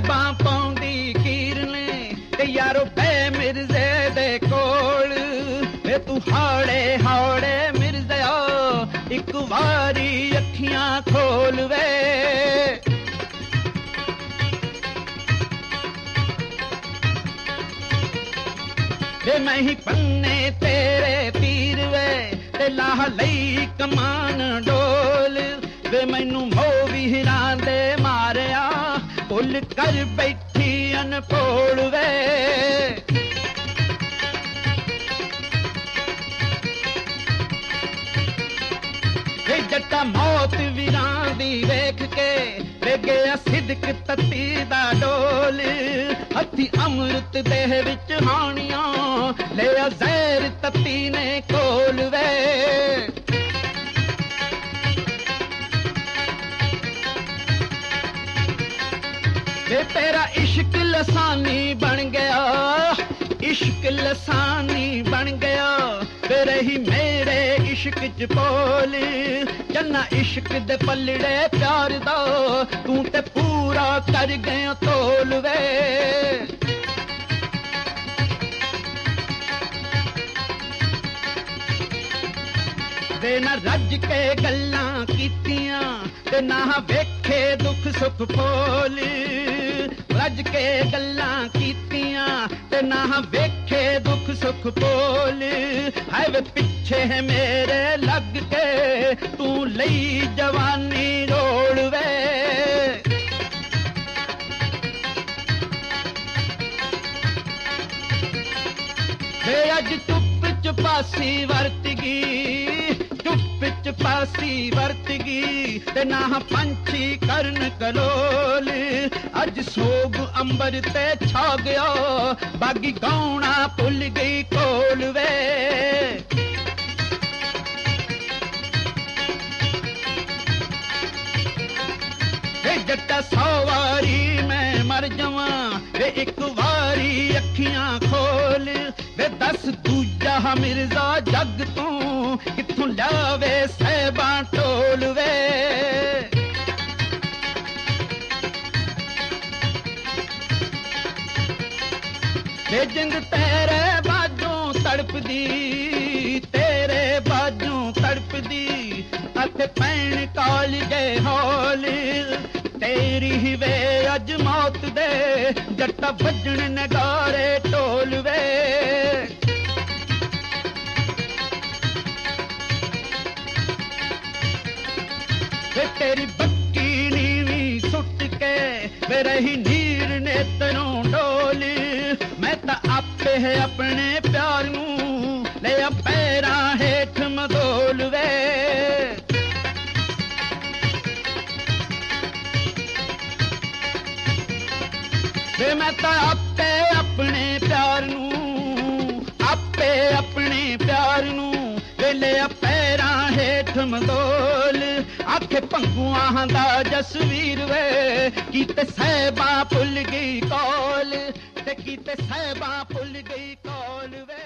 ਸਹਿਬਾਂ ਪਾਉਂਦੀ ਕੀਰ ਨੇ ਤੇ ਯਾਰੋ ਬੈ ਮਿਰਜ਼ੇ ਦੇ ਕੋਲ ਵੇ ਤੂੰ ਹੌਲੇ ਹੌਲੇ ਮਿਰਜ਼ਿਆ ਇੱਕ ਵਾਰੀ ਅੱਖੀਆਂ ਖੋਲ ਵੇ ਵੇ ਮੈਂ ਹੀ ਪੰਨੇ ਤੇਰੇ ਤੀਰ ਵੇ ਤੇ ਲਾਹ ਲਈ ਕਮਾਨ ਡੋਲ ਵੇ ਮੈਨੂੰ ਮੋਵੀਰਾਂ ਦੇ ਮਾਰਿਆ ਭੁੱਲ ਕਰ ਬੈਠੀ ਅਨਪੋਲ ਵੇ ਜੱਟਾ ਮੌਤ ਵੀਰਾਂ ਦੀ ਵੇਖ ਕੇ ਵੇ ਗਿਆ ਸਿਦਕ ਤੱਤੀ ਦਾ ਡੋਲ ਹੱਥੀ ਅੰਮ੍ਰਿਤ ਦੇਹ ਵਿੱਚ ਹਾਣੀਆਂ ਲਿਆ ਜ਼ਹਿਰ ਤੱਤੀ ਨੇ ਕੋਲ ਵੇ ਵੇ ਤੇਰਾ ਇਸ਼ਕ ਲਸਾਨੀ ਬਣ ਗਿਆ ਇਸ਼ਕ ਲਸਾਨੀ ਬਣ ਗਿਆ ਵੇ ਰਹੀ ਮੇਰੇ ਇਸ਼ਕ ਚ ਪੋਲ ਚੰਨਾ ਇਸ਼ਕ ਦੇ ਪੱਲੜੇ ਪਿਆਰ ਦਾ ਤੂੰ ਤੇ ਪੂਰਾ ਕਰ ਗਿਆ ਤੋਲ ਵੇ ਵੇ ਨਾ ਰੱਜ ਕੇ ਗੱਲਾਂ ਕੀਤੀਆਂ ਤੇ ਨਾ ਵੇਖੇ ਦੁੱਖ ਸੁੱਖ ਫੋਲ ਰੱਜ ਕੇ ਗੱਲਾਂ ਕੀਤੀਆਂ ਤੇ ਨਾ ਵੇਖੇ ਦੁੱਖ ਸੁੱਖ ਫੋਲ ਹਾਏ ਵੇ ਪਿੱਛੇ ਮੇਰੇ ਲੱਗ ਕੇ ਤੂੰ ਲਈ ਜਵਾਨੀ ਰੋਲ ਵੇ ਵੇ ਅੱਜ ਚੁੱਪ ਚੁਪਾਸੀ ਵਰਤ ਗਈ ਚੁੱਪ ਚੁਪਾਸੀ ਵਰਤ ਗਈ ਤੇ ਨਾ ਪੰਛੀ ਕਰਨ ਕਲੋਲ ਅੱਜ ਸੋਗ ਅੰਬਰ ਤੇ ਛਾ ਗਿਆ ਬਾਗੀ ਗਾਉਣਾ ਭੁੱਲ ਗਈ ਕੋਲ ਵੇ ਜੱਟਾ 100 ਵਾਰੀ ਮੈਂ ਮਰ ਜਾਵਾਂ ਵੇ ਇੱਕ ਵਾਰੀ ਅੱਖੀਆਂ ਖੋਲ ਵੇ ਦੱਸ ਦੂਜਾ ਮਿਰਜ਼ਾ ਜੱਗ ਤੂੰ ਕਿੱਥੋਂ ਲਿਆਵੇ ਸਹਿਬਾਂ ਟੋਲ ਵੇ ਵੇ ਜਿੰਦ ਤੇਰੇ ਬਾਝੋਂ ਤੜਪਦੀ ਤੇਰੇ ਬਾਝੋਂ ਤੜਪਦੀ ਅਤੇ ਪੈਣ ਕਾਲਜੇ ਹੌਲ ਤੇਰੀ ਹੀ ਵੇ ਅੱਜ ਮੌਤ ਦੇ ਜੱਟਾ ਵੱਜਣ ਨਗਾਰੇ ਢੋਲ ਵੇ ਤੇਰੀ ਬੱਕੀ ਨੀਵੀਂ ਸੁੱਟ ਕੇ ਵੇ ਰਹੀ ਨੀਰ ਨੇਤਰੋਂ ਡੋਲ ਮੈਂ ਤਾਂ ਆਪੇ ਆਪਣੇ ਪਿਆਰ ਨੂੰ ਲਿਆ ਪੈਰਾਂ ਹੇਠ ਮਧੋਲ ਵੇ ਵੇ ਮੈਂ ਤਾਂ ਆਪੇ ਆਪਣੇ ਪਿਆਰ ਨੂੰ ਆਪੇ ਆਪਣੇ ਪਿਆਰ ਨੂੰ ਵੇ ਲਿਆ ਪੈਰਾਂ ਹੇਠ ਮਧੋਲ ਆਖੇ ਭੰਗੂਆਂ ਦਾ ਜਸਵੀਰ ਵੇ ਕੀਤੇ ਸਹਿਬਾਂ ਭੁੱਲ ਗਈ ਕੌਲ ਤੇ ਕੀਤੇ ਸਹਿਬਾਂ ਭੁੱਲ ਗਈ ਕੌਲ ਵੇ